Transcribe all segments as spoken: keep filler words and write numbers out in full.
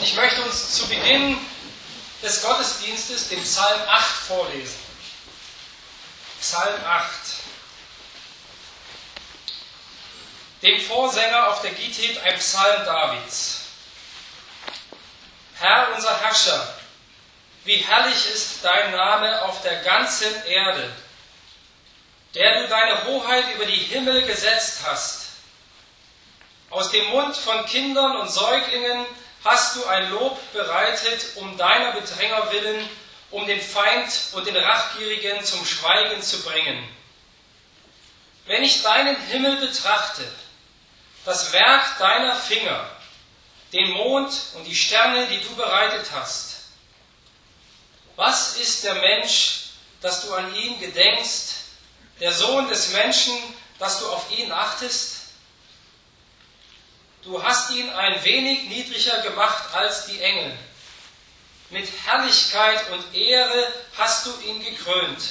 Und ich möchte uns zu Beginn des Gottesdienstes den Psalm acht vorlesen. Psalm acht. Dem Vorsänger auf der Gittit ein Psalm Davids. Herr, unser Herrscher, wie herrlich ist dein Name auf der ganzen Erde, der du deine Hoheit über die Himmel gesetzt hast. Aus dem Mund von Kindern und Säuglingen hast du ein Lob bereitet, um deiner Bedränger willen, um den Feind und den Rachgierigen zum Schweigen zu bringen. Wenn ich deinen Himmel betrachte, das Werk deiner Finger, den Mond und die Sterne, die du bereitet hast, was ist der Mensch, dass du an ihn gedenkst, der Sohn des Menschen, dass du auf ihn achtest? Du hast ihn ein wenig niedriger gemacht als die Engel. Mit Herrlichkeit und Ehre hast du ihn gekrönt.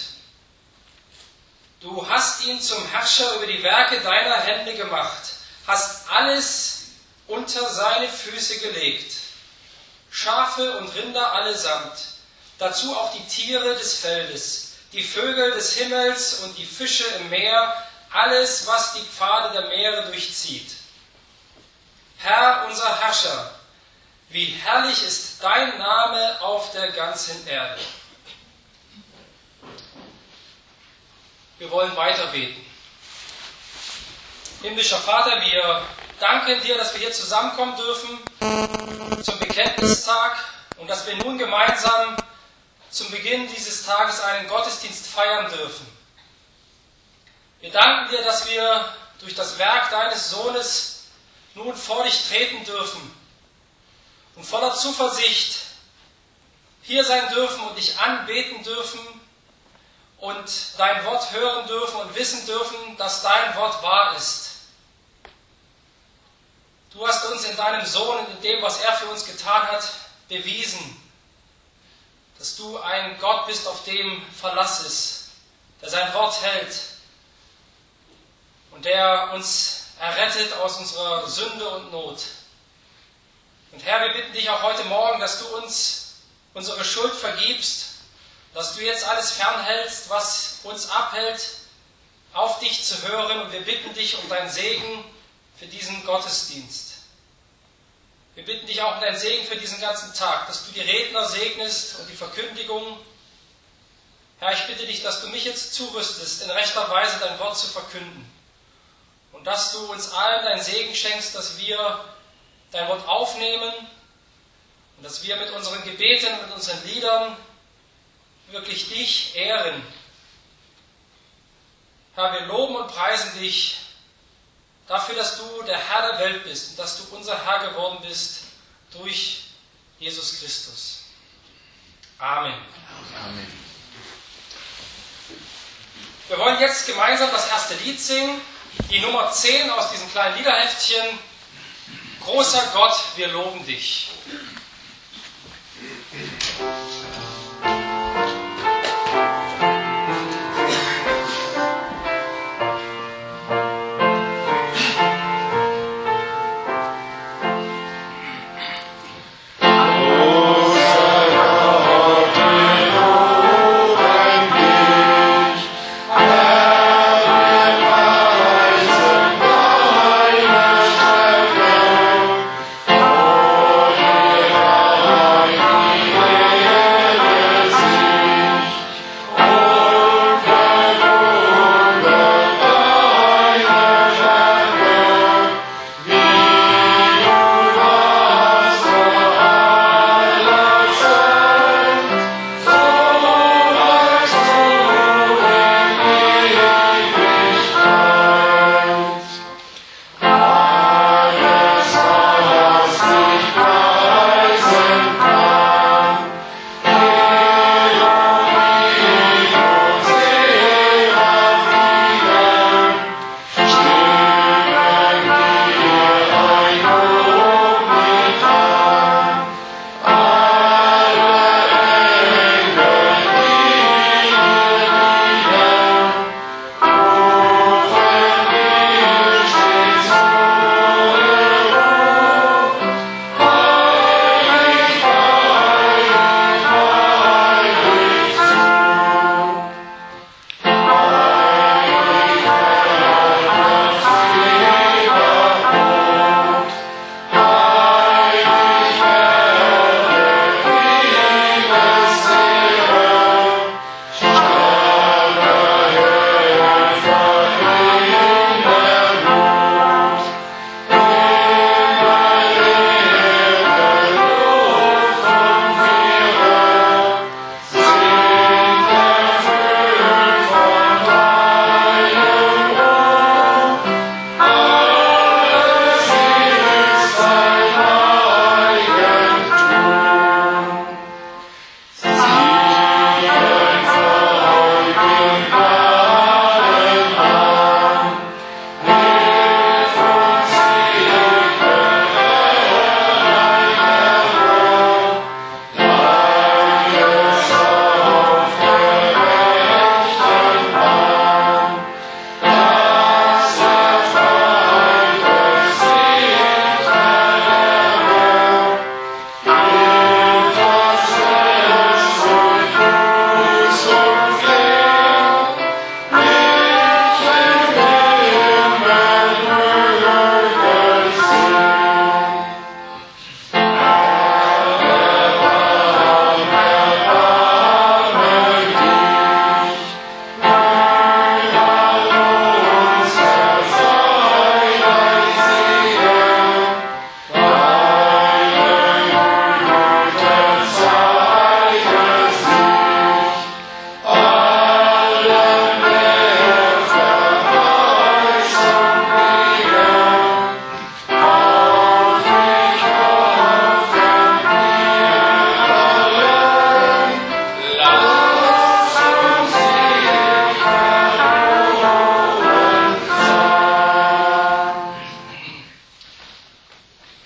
Du hast ihn zum Herrscher über die Werke deiner Hände gemacht, hast alles unter seine Füße gelegt. Schafe und Rinder allesamt, dazu auch die Tiere des Feldes, die Vögel des Himmels und die Fische im Meer, alles, was die Pfade der Meere durchzieht. Herr, unser Herrscher, wie herrlich ist dein Name auf der ganzen Erde. Wir wollen weiter beten. Himmlischer Vater, wir danken dir, dass wir hier zusammenkommen dürfen zum Bekenntnistag und dass wir nun gemeinsam zum Beginn dieses Tages einen Gottesdienst feiern dürfen. Wir danken dir, dass wir durch das Werk deines Sohnes nun vor dich treten dürfen und voller Zuversicht hier sein dürfen und dich anbeten dürfen und dein Wort hören dürfen und wissen dürfen, dass dein Wort wahr ist. Du hast uns in deinem Sohn und in dem, was er für uns getan hat, bewiesen, dass du ein Gott bist, auf dem Verlass ist, der sein Wort hält und der uns errettet aus unserer Sünde und Not. Und Herr, wir bitten dich auch heute Morgen, dass du uns unsere Schuld vergibst, dass du jetzt alles fernhältst, was uns abhält, auf dich zu hören. Und wir bitten dich um deinen Segen für diesen Gottesdienst. Wir bitten dich auch um deinen Segen für diesen ganzen Tag, dass du die Redner segnest und die Verkündigung. Herr, ich bitte dich, dass du mich jetzt zurüstest, in rechter Weise dein Wort zu verkünden. Und dass du uns allen deinen Segen schenkst, dass wir dein Wort aufnehmen und dass wir mit unseren Gebeten, mit unseren Liedern wirklich dich ehren. Herr, wir loben und preisen dich dafür, dass du der Herr der Welt bist und dass du unser Herr geworden bist durch Jesus Christus. Amen. Amen. Wir wollen jetzt gemeinsam das erste Lied singen, die Nummer zehn aus diesem kleinen Liederheftchen. Großer Gott, wir loben dich. Oh,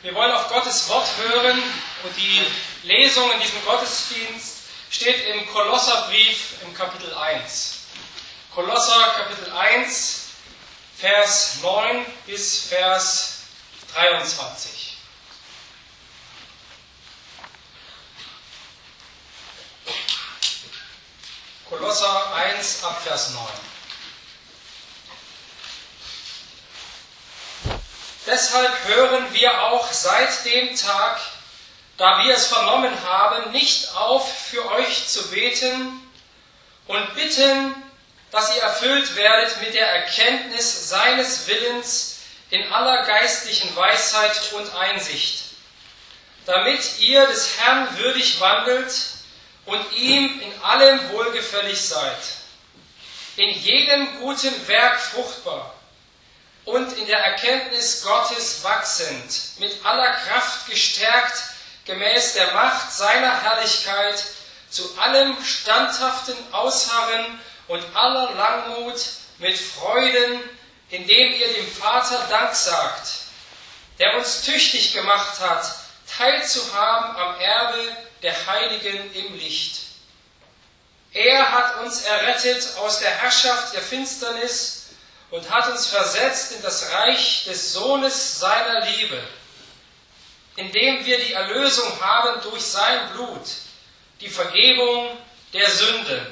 Wir wollen auf Gottes Wort hören und die Lesung in diesem Gottesdienst steht im Kolosserbrief im Kapitel eins. Kolosser Kapitel eins, Vers neun bis Vers dreiundzwanzig. Kolosser eins ab Vers neun. Deshalb hören wir auch seit dem Tag, da wir es vernommen haben, nicht auf, für euch zu beten und bitten, dass ihr erfüllt werdet mit der Erkenntnis seines Willens in aller geistlichen Weisheit und Einsicht, damit ihr des Herrn würdig wandelt und ihm in allem wohlgefällig seid, in jedem guten Werk fruchtbar und in der Erkenntnis Gottes wachsend, mit aller Kraft gestärkt, gemäß der Macht seiner Herrlichkeit, zu allem standhaften Ausharren und aller Langmut mit Freuden, indem ihr dem Vater Dank sagt, der uns tüchtig gemacht hat, teilzuhaben am Erbe der Heiligen im Licht. Er hat uns errettet aus der Herrschaft der Finsternis und hat uns versetzt in das Reich des Sohnes seiner Liebe, indem wir die Erlösung haben durch sein Blut, die Vergebung der Sünden.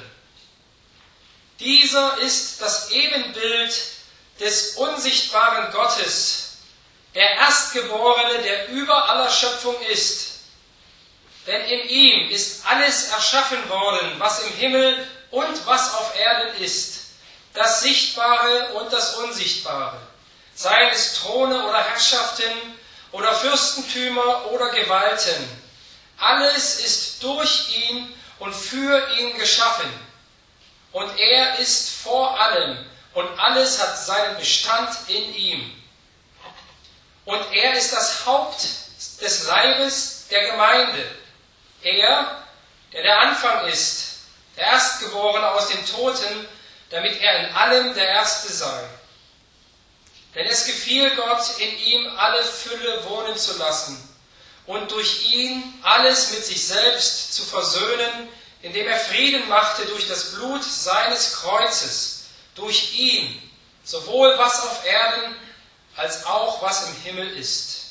Dieser ist das Ebenbild des unsichtbaren Gottes, der Erstgeborene, der über aller Schöpfung ist. Denn in ihm ist alles erschaffen worden, was im Himmel und was auf Erden ist, das Sichtbare und das Unsichtbare, seien es Throne oder Herrschaften oder Fürstentümer oder Gewalten. Alles ist durch ihn und für ihn geschaffen. Und er ist vor allem und alles hat seinen Bestand in ihm. Und er ist das Haupt des Leibes der Gemeinde. Er, der der Anfang ist, der Erstgeborene aus den Toten, damit er in allem der Erste sei. Denn es gefiel Gott, in ihm alle Fülle wohnen zu lassen und durch ihn alles mit sich selbst zu versöhnen, indem er Frieden machte durch das Blut seines Kreuzes, durch ihn, sowohl was auf Erden als auch was im Himmel ist.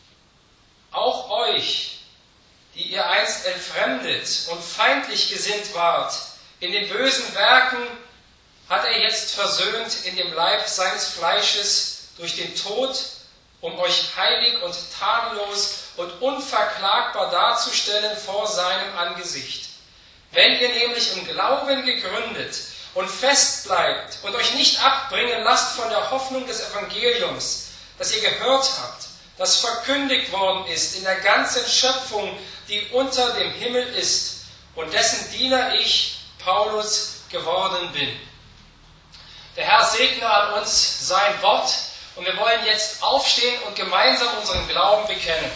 Auch euch, die ihr einst entfremdet und feindlich gesinnt wart, in den bösen Werken, hat er jetzt versöhnt in dem Leib seines Fleisches durch den Tod, um euch heilig und tadellos und unverklagbar darzustellen vor seinem Angesicht. Wenn ihr nämlich im Glauben gegründet und fest bleibt und euch nicht abbringen lasst von der Hoffnung des Evangeliums, das ihr gehört habt, das verkündigt worden ist in der ganzen Schöpfung, die unter dem Himmel ist und dessen Diener ich, Paulus, geworden bin. Der Herr segne an uns sein Wort und wir wollen jetzt aufstehen und gemeinsam unseren Glauben bekennen.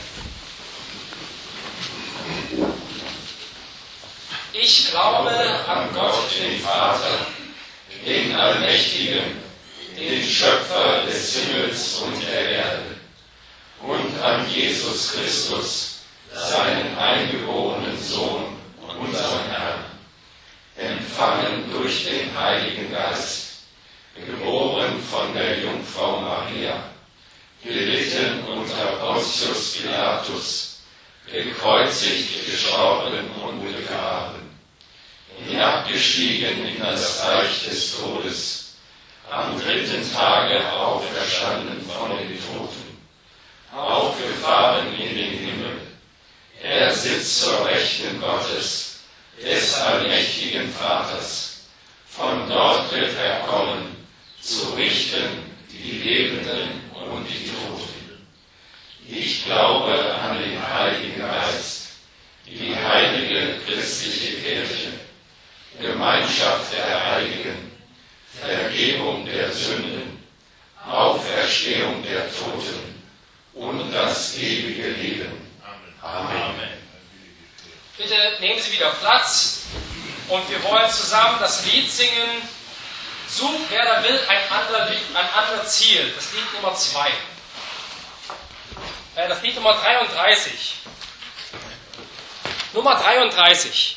Ich glaube an Gott, den Vater, den Allmächtigen, den Schöpfer des Himmels und der Erde, und an Jesus Christus, seinen eingeborenen Sohn, unseren Herrn, empfangen durch den Heiligen Geist, geboren von der Jungfrau Maria, gelitten unter Pontius Pilatus, gekreuzigt, gestorben und begraben, hinabgestiegen in das Reich des Todes, am dritten Tage auferstanden von den Toten, aufgefahren in den Himmel. Er sitzt zur Rechten Gottes, des allmächtigen Vaters. Von dort wird er kommen, zu richten die Lebenden und die Toten. Ich glaube an den Heiligen Geist, die heilige christliche Kirche, Gemeinschaft der Heiligen, Vergebung der Sünden, Auferstehung der Toten und das ewige Leben. Amen. Bitte nehmen Sie wieder Platz und wir wollen zusammen das Lied singen. Such, wer da will, ein anderes Ziel. Das Lied Nummer zwei. äh, das Lied Nummer dreiunddreißig. Nummer dreiunddreißig.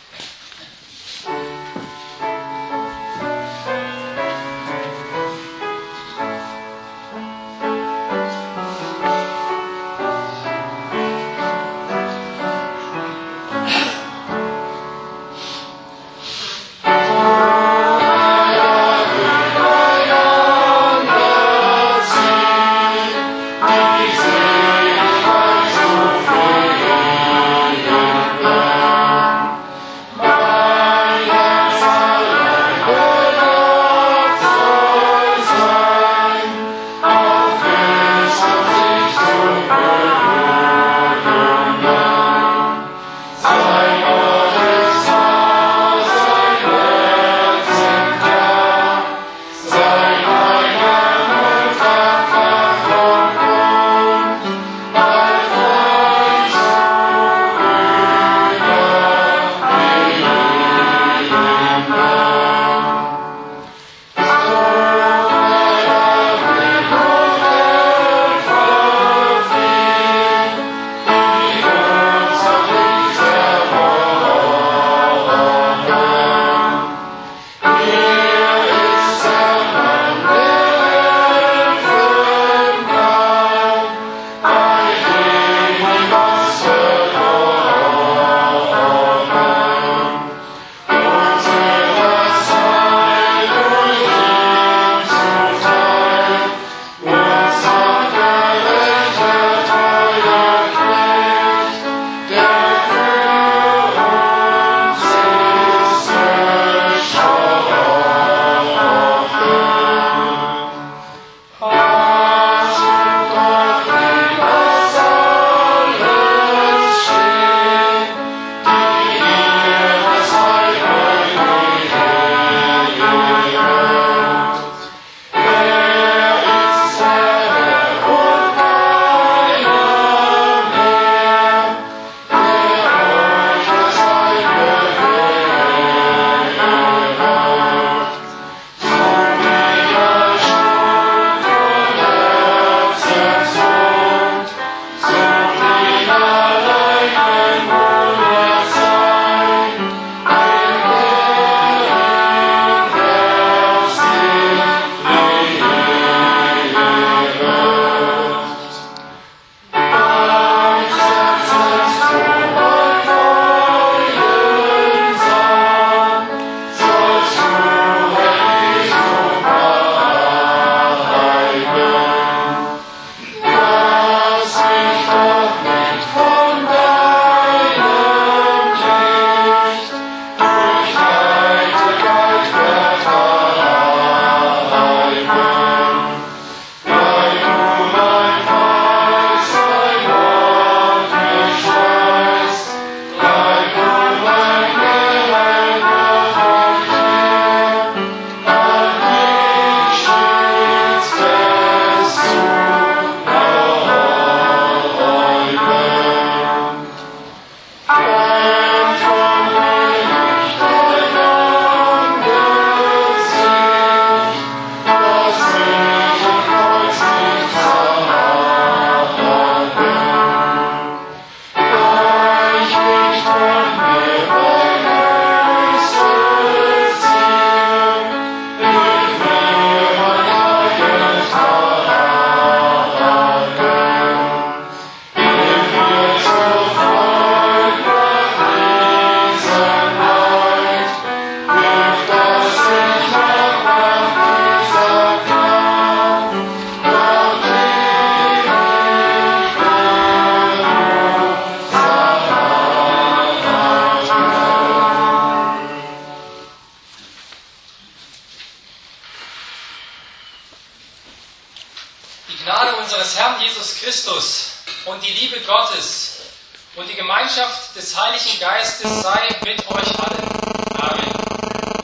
unseres Herrn Jesus Christus und die Liebe Gottes und die Gemeinschaft des Heiligen Geistes sei mit euch allen. Amen.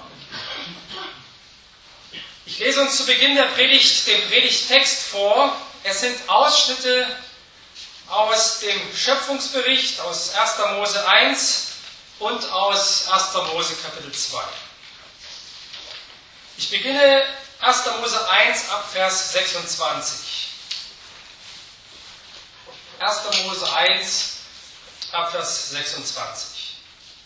Ich lese uns zu Beginn der Predigt den Predigttext vor. Es sind Ausschnitte aus dem Schöpfungsbericht, aus erster Mose eins und aus erster Mose Kapitel zwei. Ich beginne erster Mose eins ab Vers sechsundzwanzig. erster Mose eins, Abvers sechsundzwanzig.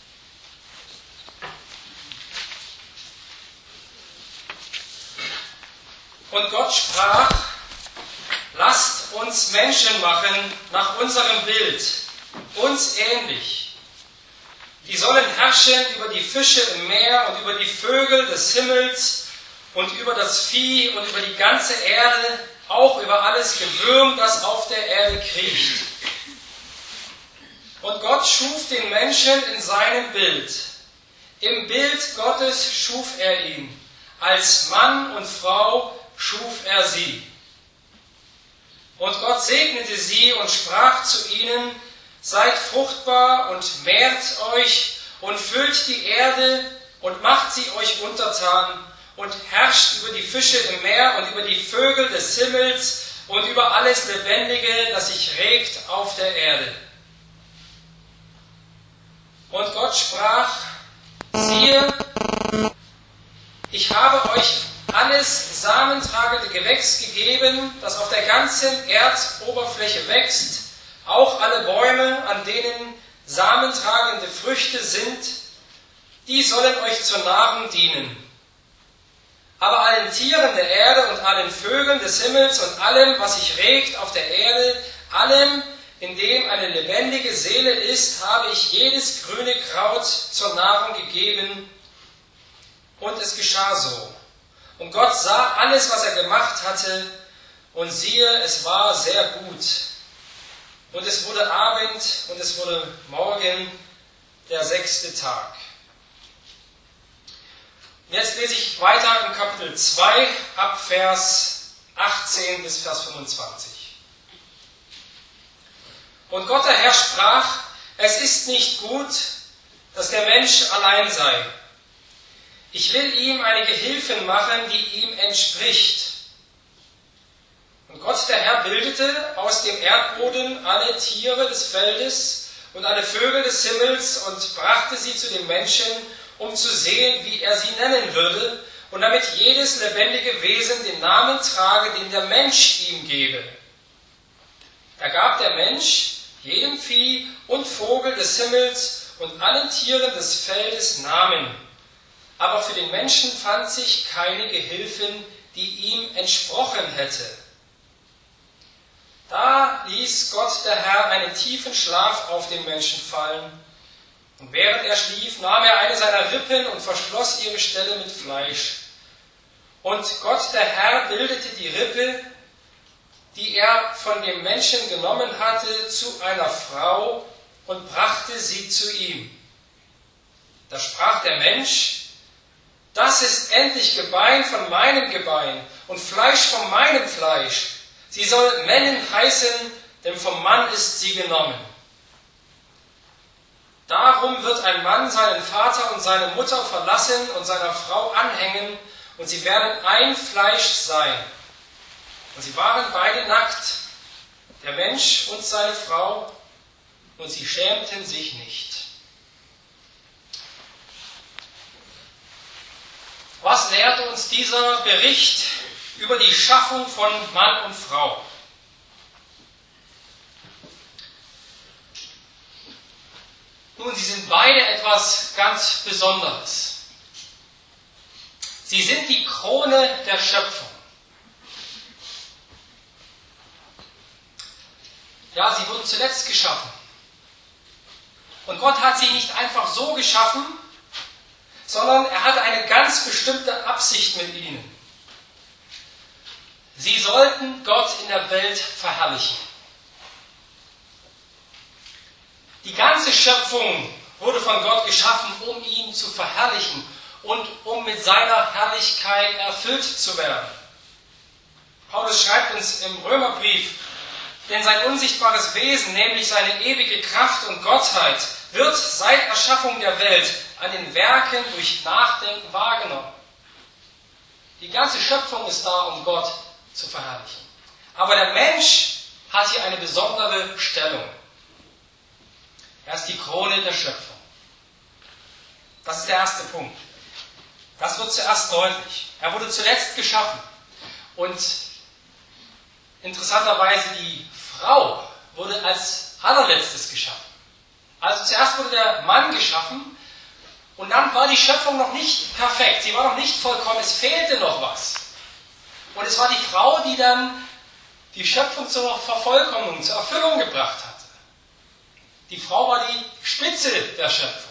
Und Gott sprach: Lasst uns Menschen machen nach unserem Bild, uns ähnlich. Die sollen herrschen über die Fische im Meer und über die Vögel des Himmels und über das Vieh und über die ganze Erde, auch über alles Gewürm, das auf der Erde kriecht. Und Gott schuf den Menschen in seinem Bild. Im Bild Gottes schuf er ihn. Als Mann und Frau schuf er sie. Und Gott segnete sie und sprach zu ihnen: Seid fruchtbar und mehrt euch und füllt die Erde und macht sie euch untertan und herrscht über die Fische im Meer und über die Vögel des Himmels und über alles Lebendige, das sich regt auf der Erde. Und Gott sprach: Siehe, ich habe euch alles samentragende Gewächs gegeben, das auf der ganzen Erdoberfläche wächst, auch alle Bäume, an denen samentragende Früchte sind, die sollen euch zur Nahrung dienen. Aber allen Tieren der Erde und allen Vögeln des Himmels und allem, was sich regt auf der Erde, allem, in dem eine lebendige Seele ist, habe ich jedes grüne Kraut zur Nahrung gegeben. Und es geschah so. Und Gott sah alles, was er gemacht hatte, und siehe, es war sehr gut. Und es wurde Abend und es wurde Morgen, der sechste Tag. Und jetzt lese ich weiter im Kapitel zwei, ab Vers achtzehn bis Vers fünfundzwanzig. Und Gott der Herr sprach: Es ist nicht gut, dass der Mensch allein sei. Ich will ihm eine Gehilfin machen, die ihm entspricht. Und Gott der Herr bildete aus dem Erdboden alle Tiere des Feldes und alle Vögel des Himmels und brachte sie zu dem Menschen, um zu sehen, wie er sie nennen würde, und damit jedes lebendige Wesen den Namen trage, den der Mensch ihm gebe. Da gab der Mensch jedem Vieh und Vogel des Himmels und allen Tieren des Feldes Namen. Aber für den Menschen fand sich keine Gehilfin, die ihm entsprochen hätte. Da ließ Gott der Herr einen tiefen Schlaf auf den Menschen fallen. Und während er schlief, nahm er eine seiner Rippen und verschloss ihre Stelle mit Fleisch. Und Gott der Herr bildete die Rippe, die er von dem Menschen genommen hatte, zu einer Frau und brachte sie zu ihm. Da sprach der Mensch: Das ist endlich Gebein von meinem Gebein und Fleisch von meinem Fleisch. Sie soll Männin heißen, denn vom Mann ist sie genommen. Darum wird ein Mann seinen Vater und seine Mutter verlassen und seiner Frau anhängen, und sie werden ein Fleisch sein. Und sie waren beide nackt, der Mensch und seine Frau, und sie schämten sich nicht. Was lehrt uns dieser Bericht über die Schaffung von Mann und Frau? Nun, sie sind beide etwas ganz Besonderes. Sie sind die Krone der Schöpfung. Ja, sie wurden zuletzt geschaffen. Und Gott hat sie nicht einfach so geschaffen, sondern er hatte eine ganz bestimmte Absicht mit ihnen. Sie sollten Gott in der Welt verherrlichen. Die ganze Schöpfung wurde von Gott geschaffen, um ihn zu verherrlichen und um mit seiner Herrlichkeit erfüllt zu werden. Paulus schreibt uns im Römerbrief: Denn sein unsichtbares Wesen, nämlich seine ewige Kraft und Gottheit, wird seit Erschaffung der Welt an den Werken durch Nachdenken wahrgenommen. Die ganze Schöpfung ist da, um Gott zu verherrlichen. Aber der Mensch hat hier eine besondere Stellung. Er ist die Krone der Schöpfung. Das ist der erste Punkt. Das wird zuerst deutlich. Er wurde zuletzt geschaffen. Und interessanterweise, die Frau wurde als allerletztes geschaffen. Also zuerst wurde der Mann geschaffen und dann war die Schöpfung noch nicht perfekt, sie war noch nicht vollkommen, es fehlte noch was. Und es war die Frau, die dann die Schöpfung zur Vervollkommnung, zur Erfüllung gebracht hatte. Die Frau war die Spitze der Schöpfung.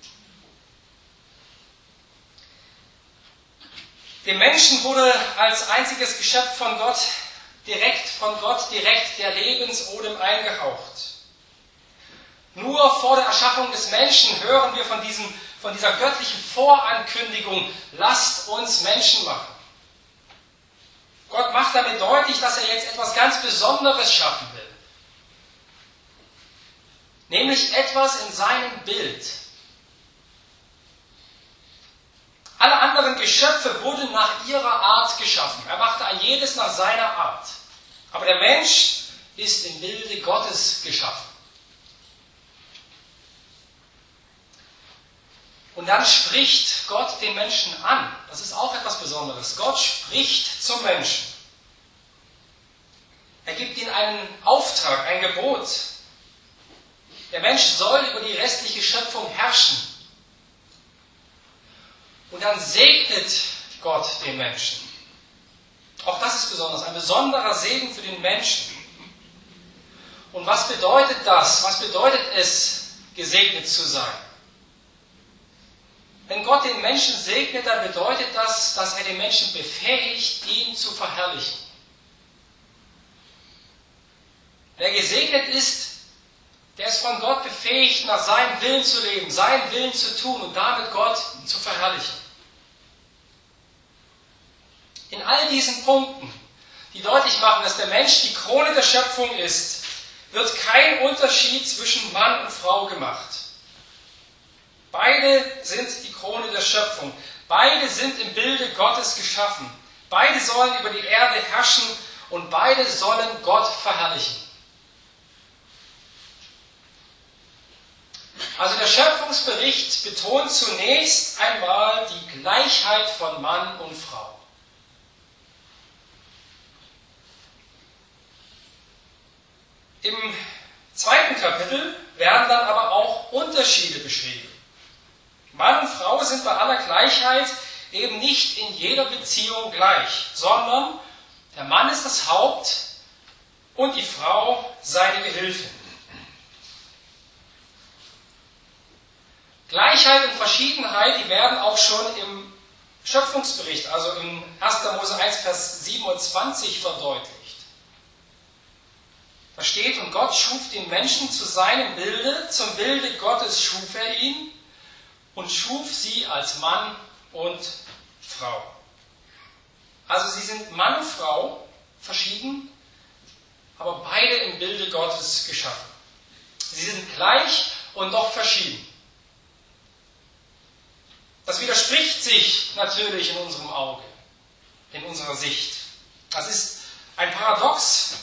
Dem Menschen wurde als einziges Geschöpf von Gott, direkt von Gott, direkt der Lebensodem eingehaucht. Nur vor der Erschaffung des Menschen hören wir von, diesem, von dieser göttlichen Vorankündigung, lasst uns Menschen machen. Gott macht damit deutlich, dass er jetzt etwas ganz Besonderes schaffen will. Nämlich etwas in seinem Bild. Alle anderen Geschöpfe wurden nach ihrer Art geschaffen. Er machte ein jedes nach seiner Art. Aber der Mensch ist im Bilde Gottes geschaffen. Und dann spricht Gott den Menschen an. Das ist auch etwas Besonderes. Gott spricht zum Menschen. Er gibt ihm einen Auftrag, ein Gebot. Der Mensch soll über die restliche Schöpfung herrschen. Und dann segnet Gott den Menschen. Auch das ist besonders, ein besonderer Segen für den Menschen. Und was bedeutet das? Was bedeutet es, gesegnet zu sein? Wenn Gott den Menschen segnet, dann bedeutet das, dass er den Menschen befähigt, ihn zu verherrlichen. Wer gesegnet ist, der ist von Gott befähigt, nach seinem Willen zu leben, seinen Willen zu tun und damit Gott zu verherrlichen. In all diesen Punkten, die deutlich machen, dass der Mensch die Krone der Schöpfung ist, wird kein Unterschied zwischen Mann und Frau gemacht. Beide sind die Krone der Schöpfung. Beide sind im Bilde Gottes geschaffen. Beide sollen über die Erde herrschen und beide sollen Gott verherrlichen. Also der Schöpfungsbericht betont zunächst einmal die Gleichheit von Mann und Frau. Im zweiten Kapitel werden dann aber auch Unterschiede beschrieben. Mann und Frau sind bei aller Gleichheit eben nicht in jeder Beziehung gleich, sondern der Mann ist das Haupt und die Frau seine Gehilfin. Gleichheit und Verschiedenheit, die werden auch schon im Schöpfungsbericht, also in erster Mose eins, Vers siebenundzwanzig verdeutlicht. Da steht, und Gott schuf den Menschen zu seinem Bilde, zum Bilde Gottes schuf er ihn und schuf sie als Mann und Frau. Also sie sind Mann und Frau, verschieden, aber beide im Bilde Gottes geschaffen. Sie sind gleich und doch verschieden. Das widerspricht sich natürlich in unserem Auge, in unserer Sicht. Das ist ein Paradox.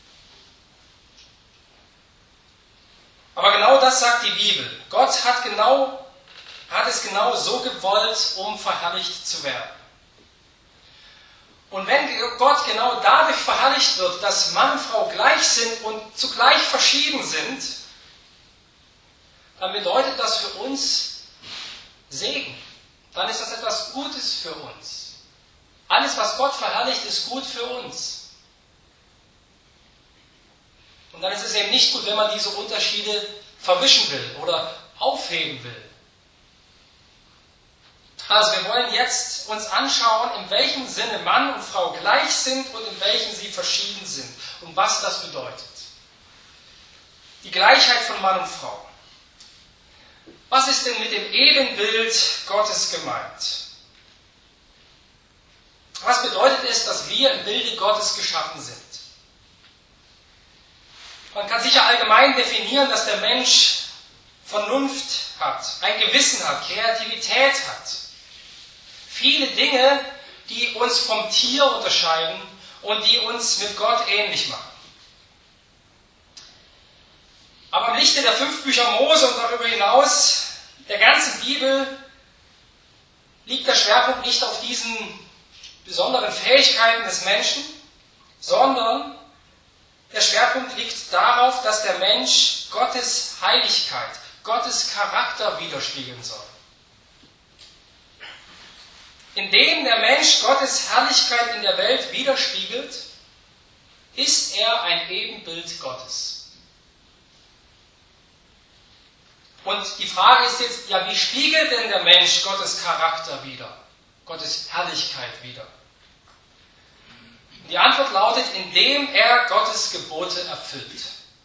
Aber genau das sagt die Bibel. Gott hat, genau, hat es genau so gewollt, um verherrlicht zu werden. Und wenn Gott genau dadurch verherrlicht wird, dass Mann und Frau gleich sind und zugleich verschieden sind, dann bedeutet das für uns Segen. Dann ist das etwas Gutes für uns. Alles, was Gott verherrlicht, ist gut für uns. Und dann ist es eben nicht gut, wenn man diese Unterschiede verwischen will oder aufheben will. Also wir wollen jetzt uns anschauen, in welchem Sinne Mann und Frau gleich sind und in welchem sie verschieden sind und was das bedeutet. Die Gleichheit von Mann und Frau. Was ist denn mit dem Ebenbild Gottes gemeint? Was bedeutet es, dass wir im Bilde Gottes geschaffen sind? Man kann sicher allgemein definieren, dass der Mensch Vernunft hat, ein Gewissen hat, Kreativität hat. Viele Dinge, die uns vom Tier unterscheiden und die uns mit Gott ähnlich machen. Aber im Lichte der fünf Bücher Mose und darüber hinaus der ganzen Bibel liegt der Schwerpunkt nicht auf diesen besonderen Fähigkeiten des Menschen, sondern Der Schwerpunkt liegt darauf, dass der Mensch Gottes Heiligkeit, Gottes Charakter widerspiegeln soll. Indem der Mensch Gottes Herrlichkeit in der Welt widerspiegelt, ist er ein Ebenbild Gottes. Und die Frage ist jetzt, ja, wie spiegelt denn der Mensch Gottes Charakter wider, Gottes Herrlichkeit wider? Die Antwort lautet, indem er Gottes Gebote erfüllt.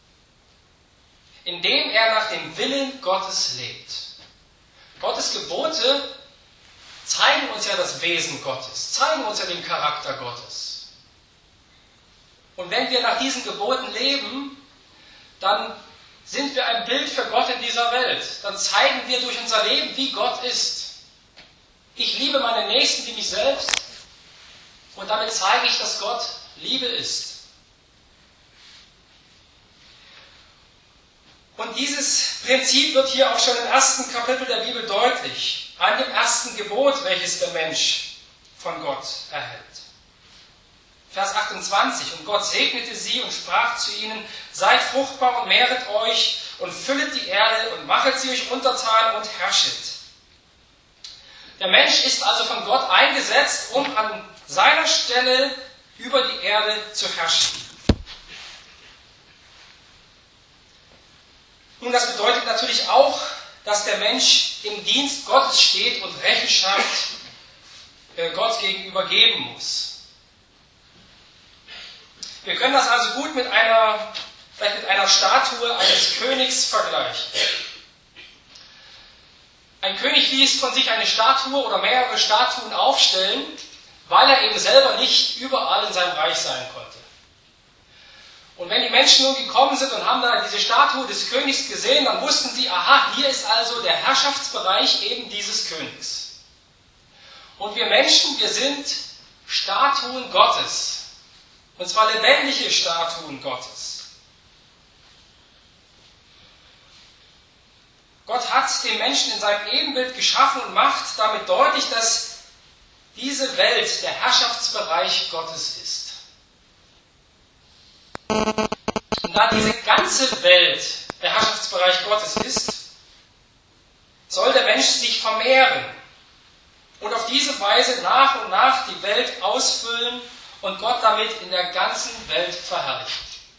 Indem er nach dem Willen Gottes lebt. Gottes Gebote zeigen uns ja das Wesen Gottes, zeigen uns ja den Charakter Gottes. Und wenn wir nach diesen Geboten leben, dann sind wir ein Bild für Gott in dieser Welt. Dann zeigen wir durch unser Leben, wie Gott ist. Ich liebe meine Nächsten wie mich selbst und damit zeige ich, dass Gott Liebe ist. Und dieses Prinzip wird hier auch schon im ersten Kapitel der Bibel deutlich, an dem ersten Gebot, welches der Mensch von Gott erhält. Vers achtundzwanzig, und Gott segnete sie und sprach zu ihnen, seid fruchtbar und mehret euch und füllet die Erde und machet sie euch untertan und herrschet. Der Mensch ist also von Gott eingesetzt, um an seiner Stelle über die Erde zu herrschen. Nun, das bedeutet natürlich auch, dass der Mensch im Dienst Gottes steht und Rechenschaft Gott gegenüber geben muss. Wir können das also gut mit einer, vielleicht mit einer Statue eines Königs vergleichen. Ein König ließ von sich eine Statue oder mehrere Statuen aufstellen, weil er eben selber nicht überall in seinem Reich sein konnte. Und wenn die Menschen nun gekommen sind und haben da diese Statue des Königs gesehen, dann wussten sie, aha, hier ist also der Herrschaftsbereich eben dieses Königs. Und wir Menschen, wir sind Statuen Gottes. Und zwar lebendige Statuen Gottes. Gott hat den Menschen in seinem Ebenbild geschaffen und macht damit deutlich, dass diese Welt der Herrschaftsbereich Gottes ist. Und da diese ganze Welt der Herrschaftsbereich Gottes ist, soll der Mensch sich vermehren und auf diese Weise nach und nach die Welt ausfüllen und Gott damit in der ganzen Welt verherrlichen.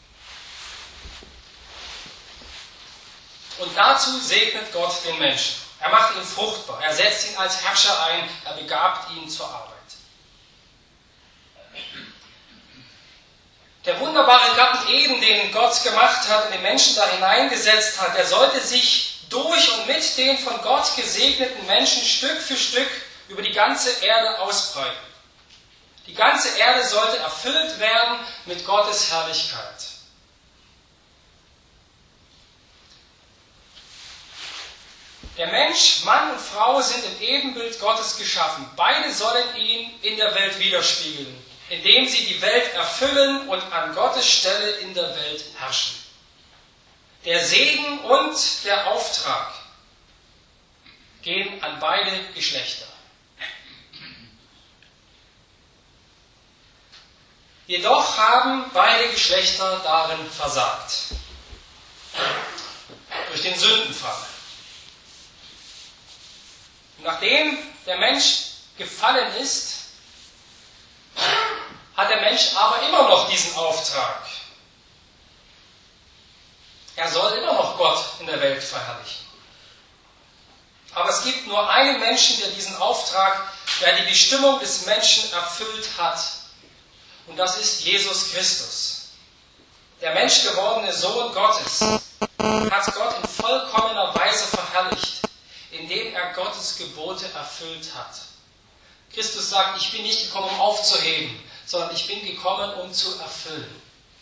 Und dazu segnet Gott den Menschen. Er macht ihn fruchtbar, er setzt ihn als Herrscher ein, er begabt ihn zur Arbeit. Der wunderbare Garten Eden, den Gott gemacht hat und den Menschen da hineingesetzt hat, der sollte sich durch und mit den von Gott gesegneten Menschen Stück für Stück über die ganze Erde ausbreiten. Die ganze Erde sollte erfüllt werden mit Gottes Herrlichkeit. Der Mensch, Mann und Frau sind im Ebenbild Gottes geschaffen. Beide sollen ihn in der Welt widerspiegeln, indem sie die Welt erfüllen und an Gottes Stelle in der Welt herrschen. Der Segen und der Auftrag gehen an beide Geschlechter. Jedoch haben beide Geschlechter darin versagt. Durch den Sündenfall. Nachdem der Mensch gefallen ist, hat der Mensch aber immer noch diesen Auftrag. Er soll immer noch Gott in der Welt verherrlichen. Aber es gibt nur einen Menschen, der diesen Auftrag, der die Bestimmung des Menschen erfüllt hat. Und das ist Jesus Christus. Der menschgewordene Sohn Gottes hat Gott in vollkommener Weise verherrlicht, indem er Gottes Gebote erfüllt hat. Christus sagt, ich bin nicht gekommen, um aufzuheben, sondern ich bin gekommen, um zu erfüllen.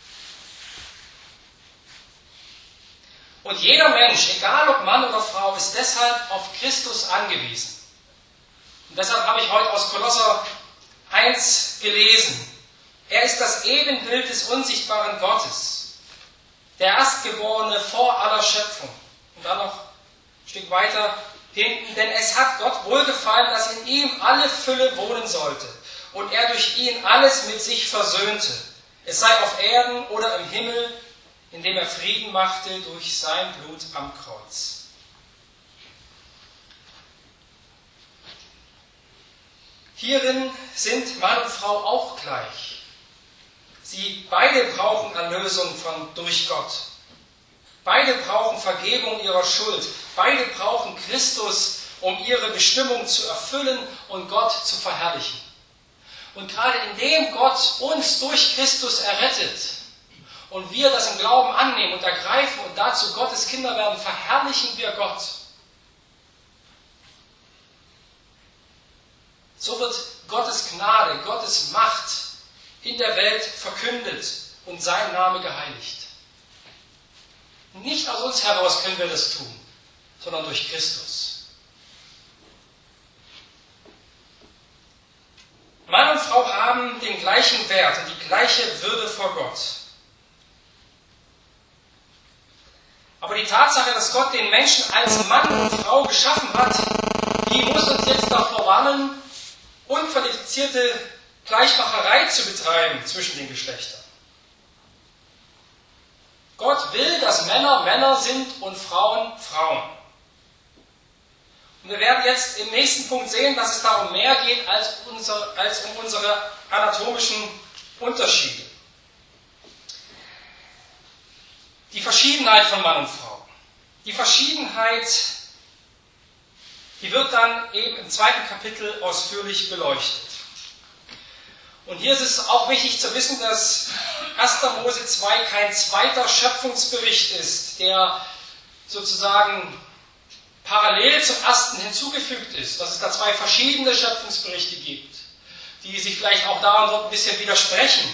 Und jeder Mensch, egal ob Mann oder Frau, ist deshalb auf Christus angewiesen. Und deshalb habe ich heute aus Kolosser eins gelesen. Er ist das Ebenbild des unsichtbaren Gottes, der Erstgeborene vor aller Schöpfung. Und dann noch ein Stück weiter hinten, denn es hat Gott wohlgefallen, dass in ihm alle Fülle wohnen sollte und er durch ihn alles mit sich versöhnte, es sei auf Erden oder im Himmel, indem er Frieden machte durch sein Blut am Kreuz. Hierin sind Mann und Frau auch gleich. Sie beide brauchen Erlösung von, durch Gott. Beide brauchen Vergebung ihrer Schuld. Beide brauchen Christus, um ihre Bestimmung zu erfüllen und Gott zu verherrlichen. Und gerade indem Gott uns durch Christus errettet und wir das im Glauben annehmen und ergreifen und dazu Gottes Kinder werden, verherrlichen wir Gott. So wird Gottes Gnade, Gottes Macht in der Welt verkündet und sein Name geheiligt. Nicht aus uns heraus können wir das tun, sondern durch Christus. Mann und Frau haben den gleichen Wert und die gleiche Würde vor Gott. Aber die Tatsache, dass Gott den Menschen als Mann und Frau geschaffen hat, die muss uns jetzt davor warnen, unqualifizierte Gleichmacherei zu betreiben zwischen den Geschlechtern. Gott will, dass Männer Männer sind und Frauen Frauen. Und wir werden jetzt im nächsten Punkt sehen, dass es da um mehr geht als, unser, als um unsere anatomischen Unterschiede. Die Verschiedenheit von Mann und Frau. Die Verschiedenheit, die wird dann eben im zweiten Kapitel ausführlich beleuchtet. Und hier ist es auch wichtig zu wissen, dass erster Mose zwei kein zweiter Schöpfungsbericht ist, der sozusagen parallel zum ersten hinzugefügt ist, dass es da zwei verschiedene Schöpfungsberichte gibt, die sich vielleicht auch da und dort ein bisschen widersprechen.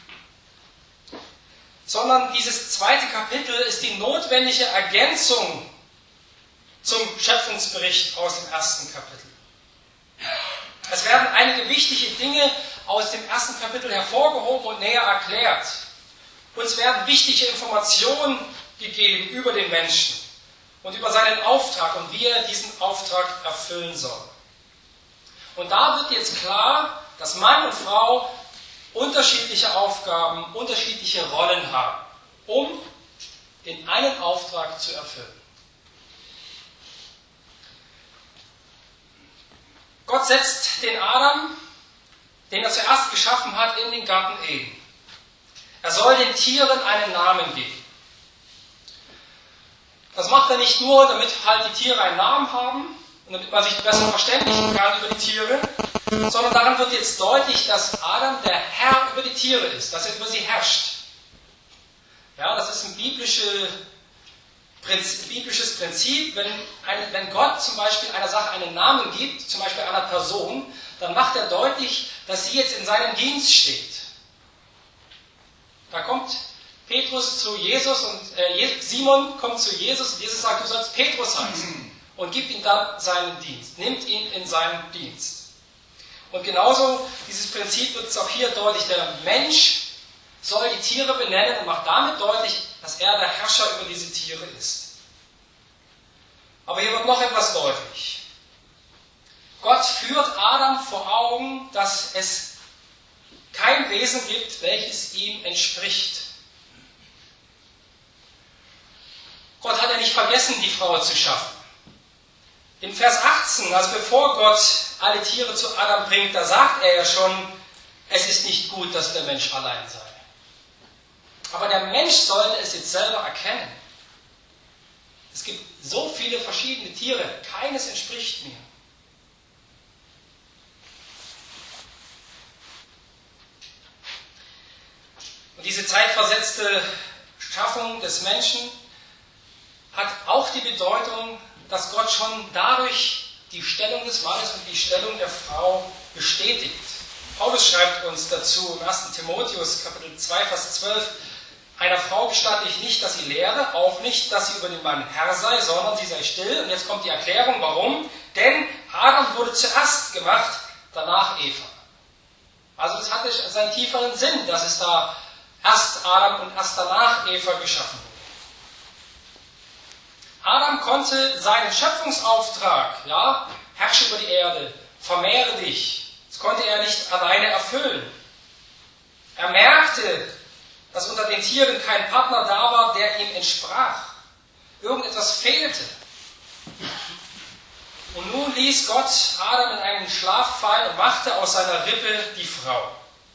Sondern dieses zweite Kapitel ist die notwendige Ergänzung zum Schöpfungsbericht aus dem ersten Kapitel. Es werden einige wichtige Dinge aus dem ersten Kapitel hervorgehoben und näher erklärt. Uns werden wichtige Informationen gegeben über den Menschen und über seinen Auftrag und wie er diesen Auftrag erfüllen soll. Und da wird jetzt klar, dass Mann und Frau unterschiedliche Aufgaben, unterschiedliche Rollen haben, um den einen Auftrag zu erfüllen. Gott setzt den Adam, den er zuerst geschaffen hat, in den Garten Eden. Er soll den Tieren einen Namen geben. Das macht er nicht nur, damit halt die Tiere einen Namen haben und damit man sich besser verständigen kann über die Tiere, sondern daran wird jetzt deutlich, dass Adam der Herr über die Tiere ist, dass er über sie herrscht. Ja, das ist ein biblische, Prinzip, biblisches Prinzip. Wenn, ein, wenn Gott zum Beispiel einer Sache einen Namen gibt, zum Beispiel einer Person, dann macht er deutlich, dass sie jetzt in seinem Dienst steht. Da kommt Petrus zu Jesus und äh, Simon kommt zu Jesus und Jesus sagt, du sollst Petrus heißen und gibt ihm dann seinen Dienst, nimmt ihn in seinen Dienst. Und genauso, dieses Prinzip wird es auch hier deutlich, der Mensch soll die Tiere benennen und macht damit deutlich, dass er der Herrscher über diese Tiere ist. Aber hier wird noch etwas deutlich. Gott führt Adam vor Augen, dass es kein Wesen gibt, welches ihm entspricht. Gott hat ja nicht vergessen, die Frau zu schaffen. Im Vers achtzehn, also bevor Gott alle Tiere zu Adam bringt, da sagt er ja schon, es ist nicht gut, dass der Mensch allein sei. Aber der Mensch sollte es jetzt selber erkennen. Es gibt so viele verschiedene Tiere, keines entspricht mir. Und diese zeitversetzte Schaffung des Menschen hat auch die Bedeutung, dass Gott schon dadurch die Stellung des Mannes und die Stellung der Frau bestätigt. Paulus schreibt uns dazu im ersten Timotheus, Kapitel zwei, Vers zwölf, einer Frau gestatte ich nicht, dass sie lehre, auch nicht, dass sie über den Mann Herr sei, sondern sie sei still. Und jetzt kommt die Erklärung, warum. Denn Adam wurde zuerst gemacht, danach Eva. Also das hatte seinen tieferen Sinn, dass es da erst Adam und erst danach Eva geschaffen wurde. Adam konnte seinen Schöpfungsauftrag, ja, herrsche über die Erde, vermehre dich, das konnte er nicht alleine erfüllen. Er merkte, dass unter den Tieren kein Partner da war, der ihm entsprach. Irgendetwas fehlte. Und nun ließ Gott Adam in einen Schlaf fallen und machte aus seiner Rippe die Frau.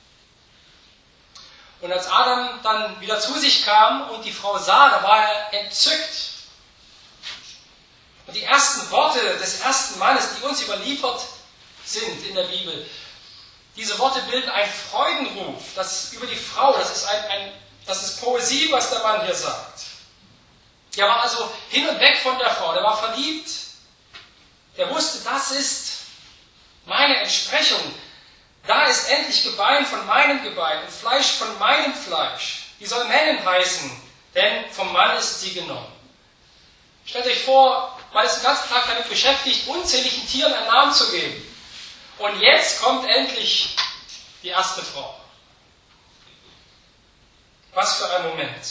Und als Adam dann wieder zu sich kam und die Frau sah, da war er entzückt. Und die ersten Worte des ersten Mannes, die uns überliefert sind in der Bibel, diese Worte bilden einen Freudenruf, das über die Frau, das ist, ein, ein, das ist Poesie, was der Mann hier sagt. Der war also hin und weg von der Frau, der war verliebt. Der wusste, das ist meine Entsprechung. Da ist endlich Gebein von meinem Gebein und Fleisch von meinem Fleisch. Die soll Männin heißen, denn vom Mann ist sie genommen. Stellt euch vor, man ist den ganzen Tag damit beschäftigt, unzähligen Tieren einen Namen zu geben. Und jetzt kommt endlich die erste Frau. Was für ein Moment.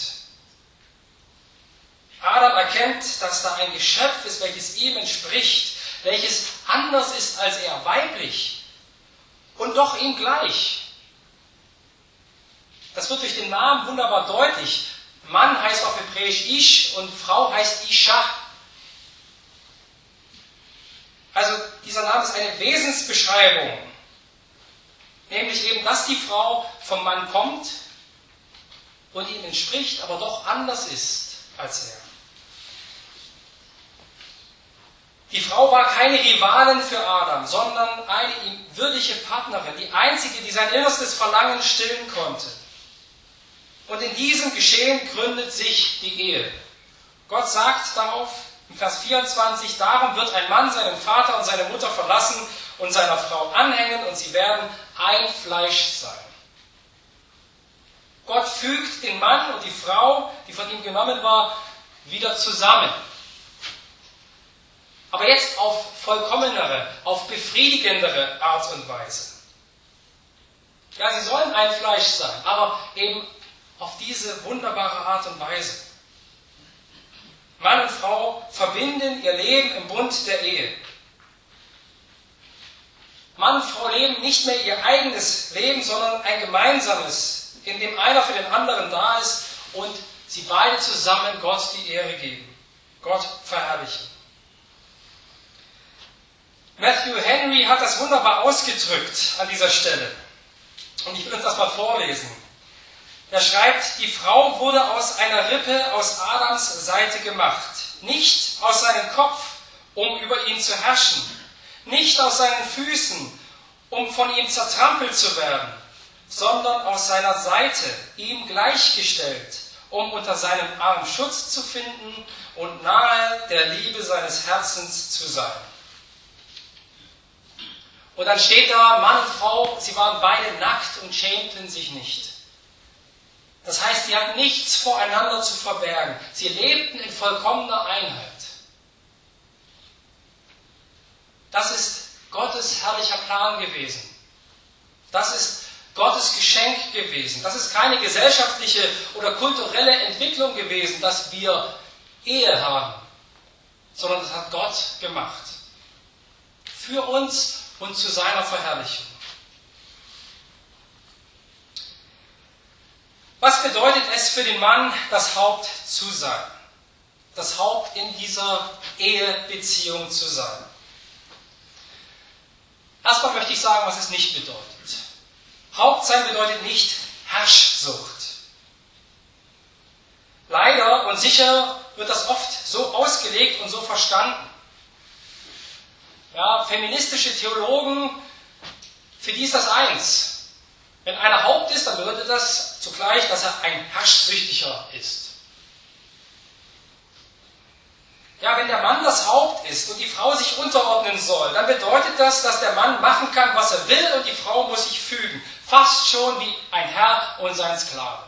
Adam erkennt, dass da ein Geschöpf ist, welches ihm entspricht, welches anders ist als er, weiblich und doch ihm gleich. Das wird durch den Namen wunderbar deutlich. Mann heißt auf Hebräisch Ish und Frau heißt Isha. Also dieser Name ist eine Wesensbeschreibung, nämlich eben, dass die Frau vom Mann kommt und ihm entspricht, aber doch anders ist als er. Die Frau war keine Rivalin für Adam, sondern eine ihm würdige Partnerin, die einzige, die sein innerstes Verlangen stillen konnte. Und in diesem Geschehen gründet sich die Ehe. Gott sagt darauf in Vers vierundzwanzig, darum wird ein Mann seinen Vater und seine Mutter verlassen und seiner Frau anhängen und sie werden ein Fleisch sein. Gott fügt den Mann und die Frau, die von ihm genommen war, wieder zusammen. Aber jetzt auf vollkommenere, auf befriedigendere Art und Weise. Ja, sie sollen ein Fleisch sein, aber eben auf diese wunderbare Art und Weise. Mann und Frau verbinden ihr Leben im Bund der Ehe. Mann und Frau leben nicht mehr ihr eigenes Leben, sondern ein gemeinsames, in dem einer für den anderen da ist und sie beide zusammen Gott die Ehre geben, Gott verherrlichen. Matthew Henry hat das wunderbar ausgedrückt an dieser Stelle. Und ich will uns das mal vorlesen. Er schreibt, die Frau wurde aus einer Rippe aus Adams Seite gemacht, nicht aus seinem Kopf, um über ihn zu herrschen, nicht aus seinen Füßen, um von ihm zertrampelt zu werden, sondern aus seiner Seite, ihm gleichgestellt, um unter seinem Arm Schutz zu finden und nahe der Liebe seines Herzens zu sein. Und dann steht da, Mann und Frau, sie waren beide nackt und schämten sich nicht. Das heißt, sie hatten nichts voreinander zu verbergen. Sie lebten in vollkommener Einheit. Das ist Gottes herrlicher Plan gewesen. Das ist Gottes Geschenk gewesen. Das ist keine gesellschaftliche oder kulturelle Entwicklung gewesen, dass wir Ehe haben, sondern das hat Gott gemacht. Für uns und zu seiner Verherrlichung. Was bedeutet es für den Mann, das Haupt zu sein? Das Haupt in dieser Ehebeziehung zu sein? Erstmal möchte ich sagen, was es nicht bedeutet. Haupt sein bedeutet nicht Herrschsucht. Leider und sicher wird das oft so ausgelegt und so verstanden. Ja, feministische Theologen, für die ist das eins. Wenn einer Haupt ist, dann bedeutet das zugleich, dass er ein Herrschsüchtiger ist. Ja, wenn der Mann das Haupt ist und die Frau sich unterordnen soll, dann bedeutet das, dass der Mann machen kann, was er will und die Frau muss sich fügen. Fast schon wie ein Herr und sein Sklave.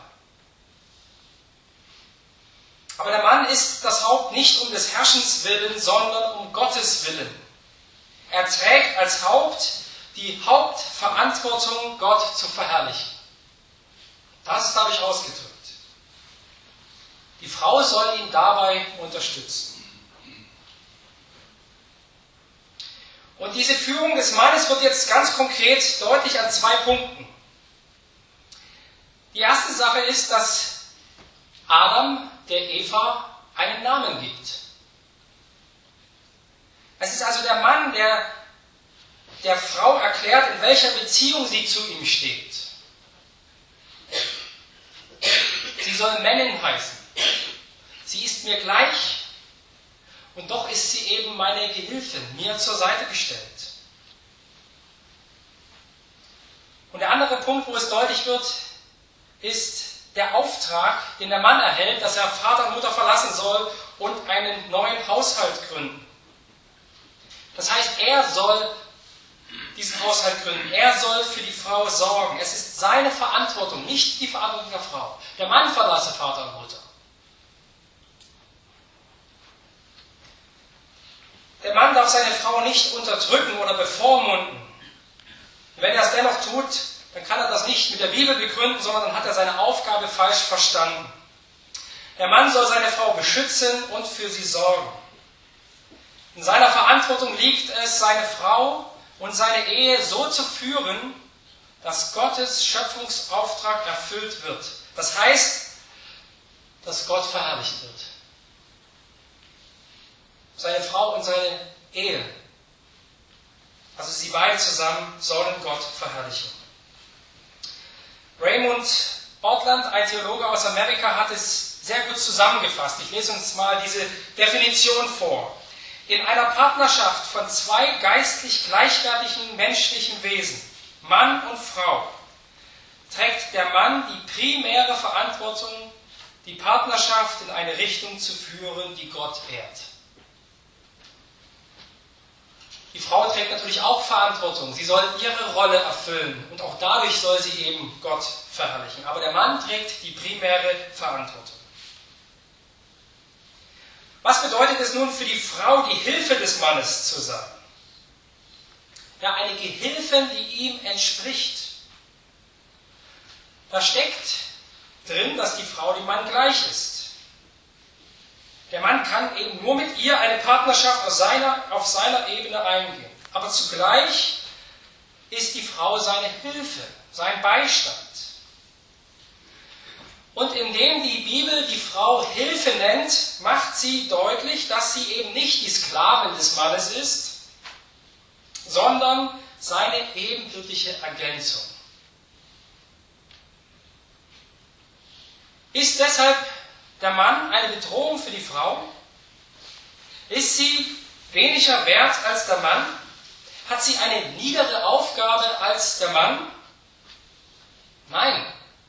Aber der Mann ist das Haupt nicht um des Herrschens willen, sondern um Gottes Willen. Er trägt als Haupt die Hauptverantwortung, Gott zu verherrlichen. Das ist dadurch ausgedrückt. Die Frau soll ihn dabei unterstützen. Und diese Führung des Mannes wird jetzt ganz konkret deutlich an zwei Punkten. Die erste Sache ist, dass Adam der Eva einen Namen gibt. Es ist also der Mann, der der Frau erklärt, in welcher Beziehung sie zu ihm steht. Sie soll Männin heißen. Sie ist mir gleich und doch ist sie eben meine Gehilfin, mir zur Seite gestellt. Und der andere Punkt, wo es deutlich wird, ist der Auftrag, den der Mann erhält, dass er Vater und Mutter verlassen soll und einen neuen Haushalt gründen. Das heißt, er soll diesen Haushalt gründen. Er soll für die Frau sorgen. Es ist seine Verantwortung, nicht die Verantwortung der Frau. Der Mann verlasse Vater und Mutter. Der Mann darf seine Frau nicht unterdrücken oder bevormunden. Wenn er es dennoch tut, dann kann er das nicht mit der Bibel begründen, sondern dann hat er seine Aufgabe falsch verstanden. Der Mann soll seine Frau beschützen und für sie sorgen. In seiner Verantwortung liegt es, seine Frau und seine Ehe so zu führen, dass Gottes Schöpfungsauftrag erfüllt wird. Das heißt, dass Gott verherrlicht wird. Seine Frau und seine Ehe, also sie beide zusammen, sollen Gott verherrlichen. Raymond Ortland, ein Theologe aus Amerika, hat es sehr gut zusammengefasst. Ich lese uns mal diese Definition vor. In einer Partnerschaft von zwei geistlich gleichwertigen menschlichen Wesen, Mann und Frau, trägt der Mann die primäre Verantwortung, die Partnerschaft in eine Richtung zu führen, die Gott ehrt. Die Frau trägt natürlich auch Verantwortung. Sie soll ihre Rolle erfüllen und auch dadurch soll sie eben Gott verherrlichen. Aber der Mann trägt die primäre Verantwortung. Was bedeutet es nun für die Frau, die Hilfe des Mannes zu sein? Ja, eine Gehilfin, die ihm entspricht. Da steckt drin, dass die Frau dem Mann gleich ist. Der Mann kann eben nur mit ihr eine Partnerschaft auf seiner, auf seiner Ebene eingehen. Aber zugleich ist die Frau seine Hilfe, sein Beistand. Und indem die Bibel die Frau Hilfe nennt, macht sie deutlich, dass sie eben nicht die Sklavin des Mannes ist, sondern seine ebenbürtige Ergänzung. Ist deshalb der Mann eine Bedrohung für die Frau? Ist sie weniger wert als der Mann? Hat sie eine niedere Aufgabe als der Mann? Nein.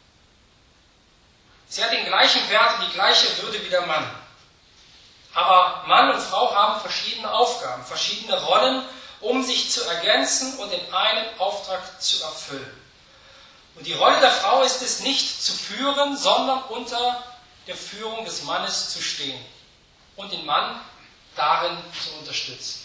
Sie hat den gleichen Wert und die gleiche Würde wie der Mann. Aber Mann und Frau haben verschiedene Aufgaben, verschiedene Rollen, um sich zu ergänzen und den einen Auftrag zu erfüllen. Und die Rolle der Frau ist es nicht zu führen, sondern unter der Führung des Mannes zu stehen und den Mann darin zu unterstützen.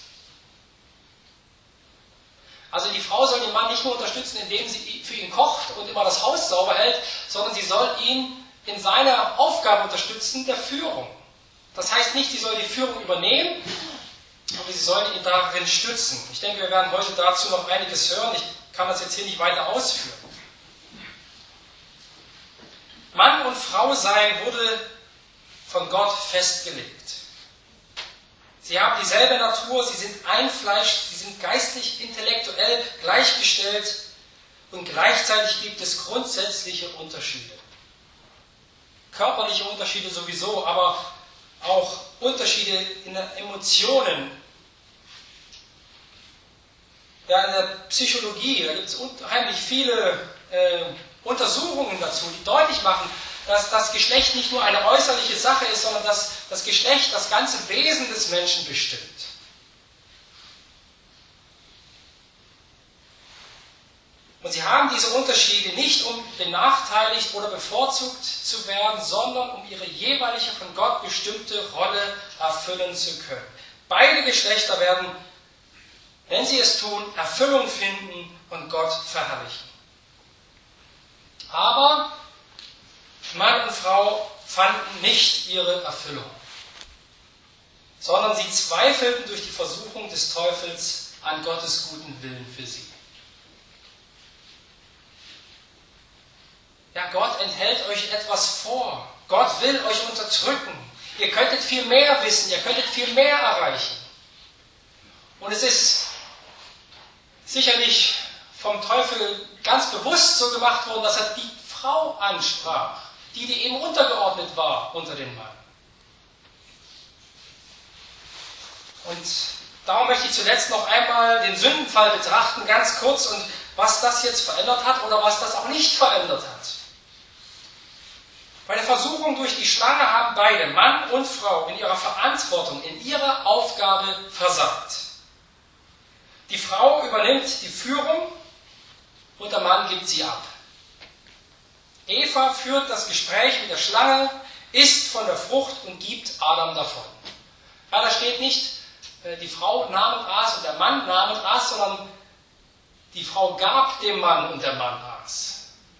Also die Frau soll den Mann nicht nur unterstützen, indem sie für ihn kocht und immer das Haus sauber hält, sondern sie soll ihn in seiner Aufgabe unterstützen, der Führung. Das heißt nicht, sie soll die Führung übernehmen, aber sie soll ihn darin stützen. Ich denke, wir werden heute dazu noch einiges hören. Ich kann das jetzt hier nicht weiter ausführen. Mann und Frau sein wurde von Gott festgelegt. Sie haben dieselbe Natur, sie sind einfleischt, sie sind geistlich, intellektuell gleichgestellt und gleichzeitig gibt es grundsätzliche Unterschiede. Körperliche Unterschiede sowieso, aber auch Unterschiede in den Emotionen. Ja, in der Psychologie, da gibt es unheimlich viele äh, Untersuchungen dazu, die deutlich machen, dass das Geschlecht nicht nur eine äußerliche Sache ist, sondern dass das Geschlecht das ganze Wesen des Menschen bestimmt. Und sie haben diese Unterschiede nicht, um benachteiligt oder bevorzugt zu werden, sondern um ihre jeweilige von Gott bestimmte Rolle erfüllen zu können. Beide Geschlechter werden, wenn sie es tun, Erfüllung finden und Gott verherrlichen. Aber Mann und Frau fanden nicht ihre Erfüllung, sondern sie zweifelten durch die Versuchung des Teufels an Gottes guten Willen für sie. Ja, Gott enthält euch etwas vor. Gott will euch unterdrücken. Ihr könntet viel mehr wissen, ihr könntet viel mehr erreichen. Und es ist sicherlich vom Teufel ganz bewusst so gemacht worden, dass er die Frau ansprach, die, die eben untergeordnet war unter den Mann. Und darum möchte ich zuletzt noch einmal den Sündenfall betrachten, ganz kurz, und was das jetzt verändert hat oder was das auch nicht verändert hat. Bei der Versuchung durch die Schlange haben beide, Mann und Frau, in ihrer Verantwortung, in ihrer Aufgabe versagt. Die Frau übernimmt die Führung und der Mann gibt sie ab. Eva führt das Gespräch mit der Schlange, isst von der Frucht und gibt Adam davon. Ja, da steht nicht, die Frau nahm und aß und der Mann nahm und aß, sondern die Frau gab dem Mann und der Mann aß.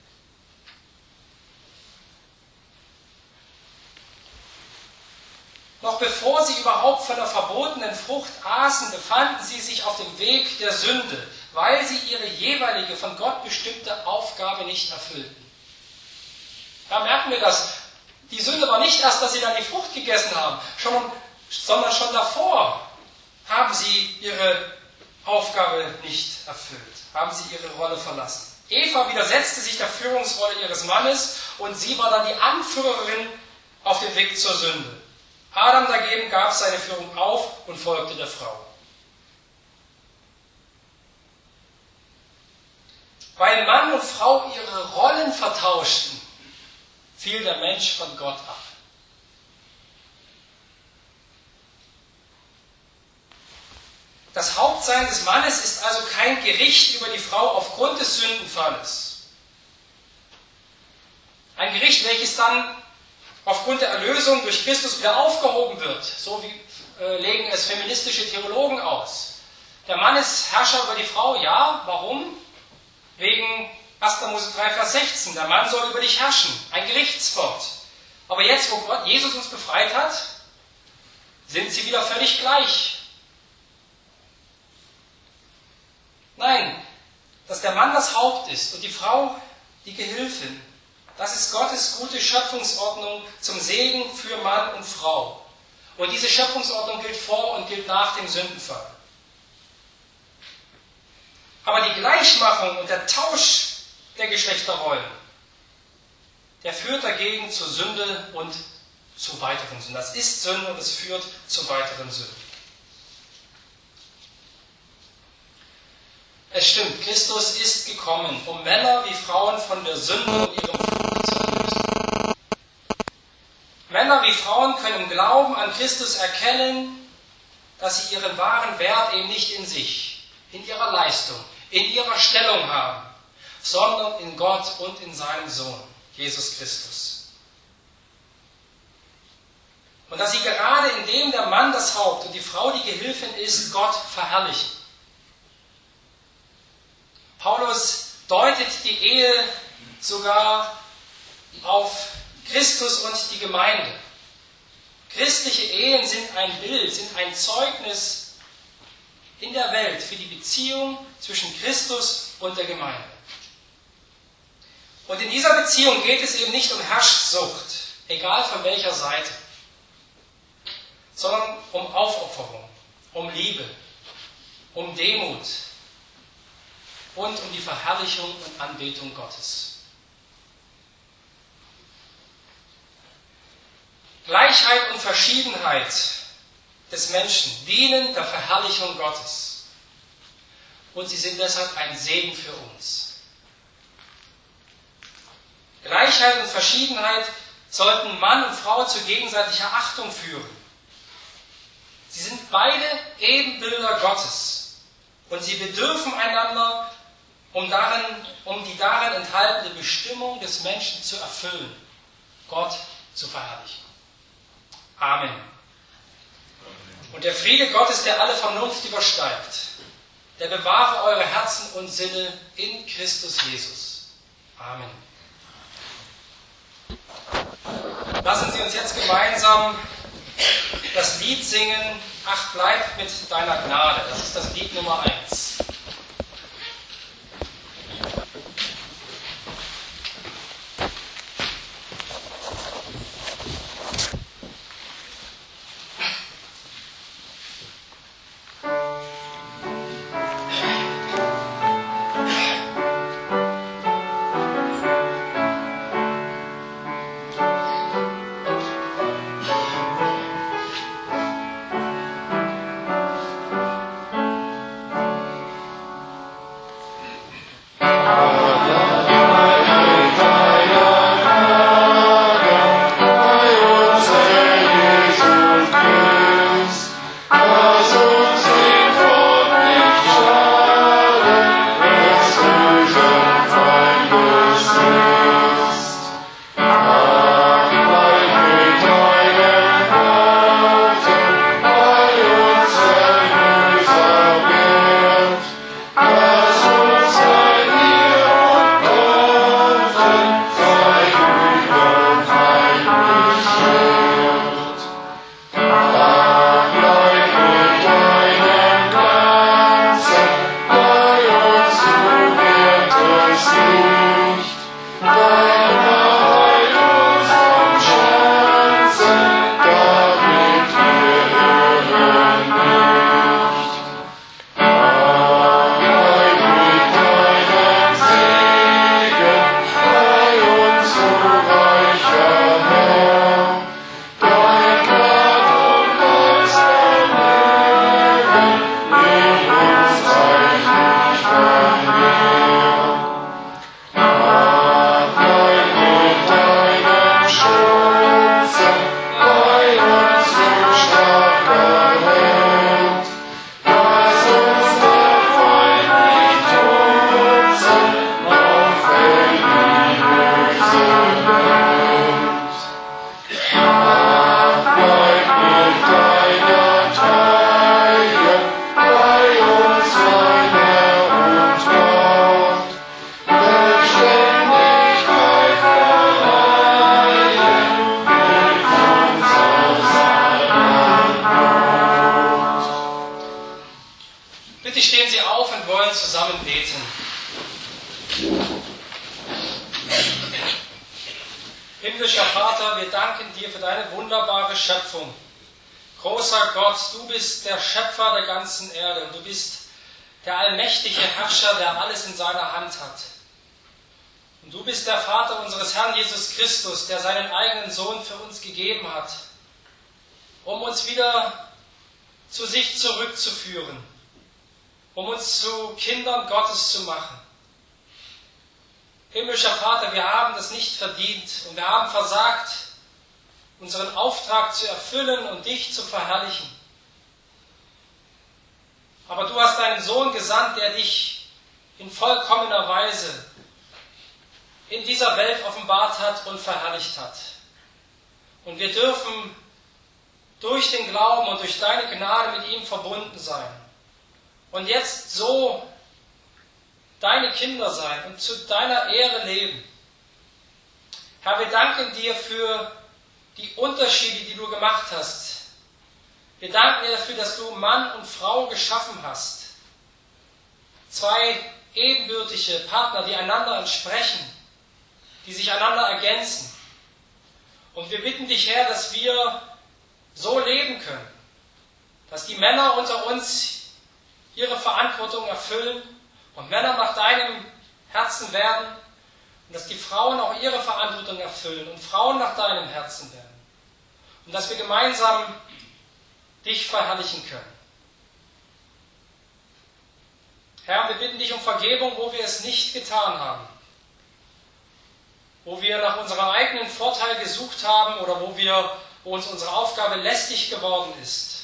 Noch bevor sie überhaupt von der verbotenen Frucht aßen, befanden sie sich auf dem Weg der Sünde, weil sie ihre jeweilige von Gott bestimmte Aufgabe nicht erfüllten. Da merken wir das. Die Sünde war nicht erst, dass sie dann die Frucht gegessen haben, sondern schon davor haben sie ihre Aufgabe nicht erfüllt, haben sie ihre Rolle verlassen. Eva widersetzte sich der Führungsrolle ihres Mannes und sie war dann die Anführerin auf dem Weg zur Sünde. Adam dagegen gab seine Führung auf und folgte der Frau. Weil Mann und Frau ihre Rollen vertauschten, fiel der Mensch von Gott ab. Das Hauptsein des Mannes ist also kein Gericht über die Frau aufgrund des Sündenfalles. Ein Gericht, welches dann aufgrund der Erlösung durch Christus wieder aufgehoben wird. So wie, äh, legen es feministische Theologen aus. Der Mann ist Herrscher über die Frau, ja. Warum? Wegen erster Mose drei, Vers sechzehn. Der Mann soll über dich herrschen. Ein Gerichtswort. Aber jetzt, wo Gott, Jesus uns befreit hat, sind sie wieder völlig gleich. Nein, dass der Mann das Haupt ist und die Frau die Gehilfin. Das ist Gottes gute Schöpfungsordnung zum Segen für Mann und Frau. Und diese Schöpfungsordnung gilt vor und gilt nach dem Sündenfall. Aber die Gleichmachung und der Tausch der Geschlechterrollen, der führt dagegen zur Sünde und zu weiteren Sünden. Das ist Sünde und es führt zu weiteren Sünden. Es stimmt, Christus ist gekommen, um Männer wie Frauen von der Sünde und ihrem Fluch zu erlösen. Männer wie Frauen können im Glauben an Christus erkennen, dass sie ihren wahren Wert eben nicht in sich, in ihrer Leistung, in ihrer Stellung haben, sondern in Gott und in seinem Sohn, Jesus Christus. Und dass sie gerade indem der Mann das Haupt und die Frau die Gehilfin ist, Gott verherrlichen. Paulus deutet die Ehe sogar auf Christus und die Gemeinde. Christliche Ehen sind ein Bild, sind ein Zeugnis in der Welt für die Beziehung zwischen Christus und der Gemeinde. Und in dieser Beziehung geht es eben nicht um Herrschsucht, egal von welcher Seite, sondern um Aufopferung, um Liebe, um Demut und um die Verherrlichung und Anbetung Gottes. Gleichheit und Verschiedenheit des Menschen dienen der Verherrlichung Gottes. Und sie sind deshalb ein Segen für uns. Gleichheit und Verschiedenheit sollten Mann und Frau zu gegenseitiger Achtung führen. Sie sind beide Ebenbilder Gottes. Und sie bedürfen einander, um, darin, um die darin enthaltene Bestimmung des Menschen zu erfüllen, Gott zu verherrlichen. Amen. Und der Friede Gottes, der alle Vernunft übersteigt, der bewahre eure Herzen und Sinne in Christus Jesus. Amen. Lassen Sie uns jetzt gemeinsam das Lied singen, Ach, bleib mit deiner Gnade. Das ist das Lied Nummer eins. wir danken dir für deine wunderbare Schöpfung. Großer Gott, du bist der Schöpfer der ganzen Erde und du bist der allmächtige Herrscher, der alles in seiner Hand hat. Und du bist der Vater unseres Herrn Jesus Christus, der seinen eigenen Sohn für uns gegeben hat, um uns wieder zu sich zurückzuführen, um uns zu Kindern Gottes zu machen. Himmlischer Vater, wir haben das nicht verdient und wir haben versagt, unseren Auftrag zu erfüllen und dich zu verherrlichen. Aber du hast deinen Sohn gesandt, der dich in vollkommener Weise in dieser Welt offenbart hat und verherrlicht hat. Und wir dürfen durch den Glauben und durch deine Gnade mit ihm verbunden sein. Und jetzt so deine Kinder sein und zu deiner Ehre leben. Herr, wir danken dir für die Unterschiede, die du gemacht hast. Wir danken dir dafür, dass du Mann und Frau geschaffen hast. Zwei ebenbürtige Partner, die einander entsprechen, die sich einander ergänzen. Und wir bitten dich, Herr, dass wir so leben können, dass die Männer unter uns ihre Verantwortung erfüllen und Männer nach deinem Herzen werden und dass die Frauen auch ihre Verantwortung erfüllen und Frauen nach deinem Herzen werden. Und dass wir gemeinsam dich verherrlichen können. Herr, wir bitten dich um Vergebung, wo wir es nicht getan haben. Wo wir nach unserem eigenen Vorteil gesucht haben oder wo, wir, wo uns unsere Aufgabe lästig geworden ist.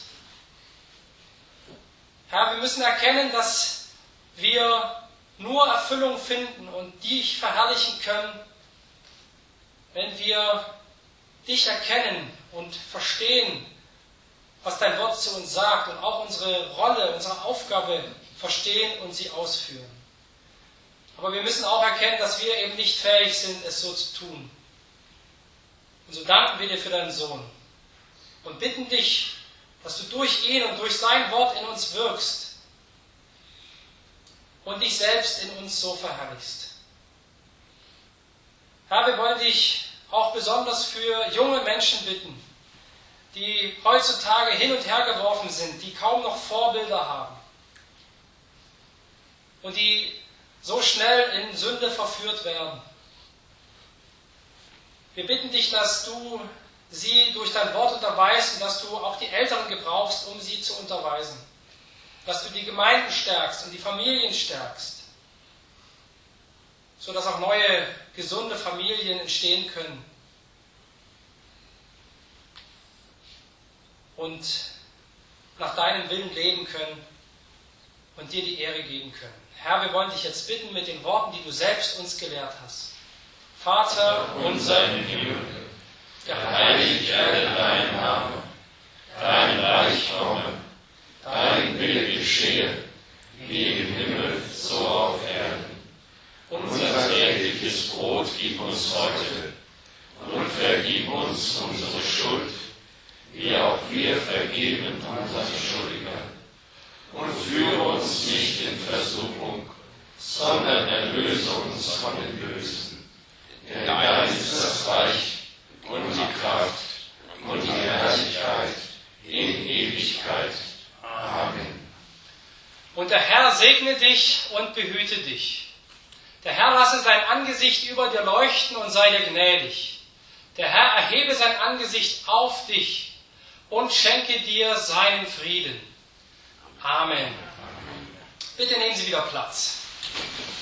Herr, wir müssen erkennen, dass wir nur Erfüllung finden und dich verherrlichen können, wenn wir dich erkennen und verstehen, was dein Wort zu uns sagt und auch unsere Rolle, unsere Aufgabe verstehen und sie ausführen. Aber wir müssen auch erkennen, dass wir eben nicht fähig sind, es so zu tun. Und so danken wir dir für deinen Sohn und bitten dich, dass du durch ihn und durch sein Wort in uns wirkst und dich selbst in uns so verherrlichst. Herr, wir wollen dich auch besonders für junge Menschen bitten, die heutzutage hin und her geworfen sind, die kaum noch Vorbilder haben und die so schnell in Sünde verführt werden. Wir bitten dich, dass du sie durch dein Wort unterweist und dass du auch die Älteren gebrauchst, um sie zu unterweisen. Dass du die Gemeinden stärkst und die Familien stärkst, sodass auch neue, gesunde Familien entstehen können. Und nach deinem Willen leben können und dir die Ehre geben können. Herr, wir wollen dich jetzt bitten mit den Worten, die du selbst uns gelehrt hast. Vater unser im Himmel, geheiligt werde dein Name, dein Reich komme, dein Wille geschehe, wie im Himmel, so auf Erden. Unser tägliches Brot gib uns heute und vergib uns unsere Schuld, wie auch wir vergeben unseren Schuldigern. Und führe uns nicht in Versuchung, sondern erlöse uns von dem Bösen. Denn dein ist das Reich und die Kraft und die Herrlichkeit in Ewigkeit. Amen. Und der Herr segne dich und behüte dich. Der Herr lasse sein Angesicht über dir leuchten und sei dir gnädig. Der Herr erhebe sein Angesicht auf dich und schenke dir seinen Frieden. Amen. Bitte nehmen Sie wieder Platz.